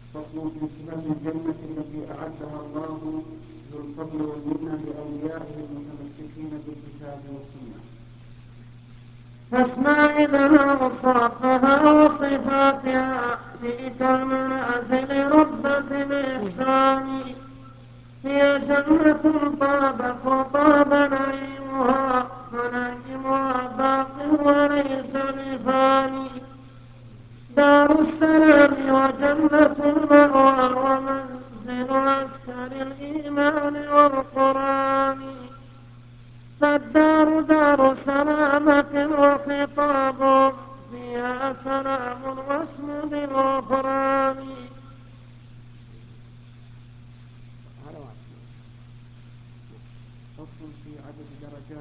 فصل في صفة الجنة التي أعدها الله ذو الفضل والمنة لأوليائه المتمسكين بالكتاب والسنة. فاسمع إذا أوصافها وصفاتها في كمنازل ربة الإحسان. هي جنة طابت وطاب نعيمها فنعيمها باق وليس بفاني. دار السلام وجنة المأوى ومنزل عسكر الإيمان والقرآن. فالدار دار سلامة وخطاب فيها سلام واسم بالغفران.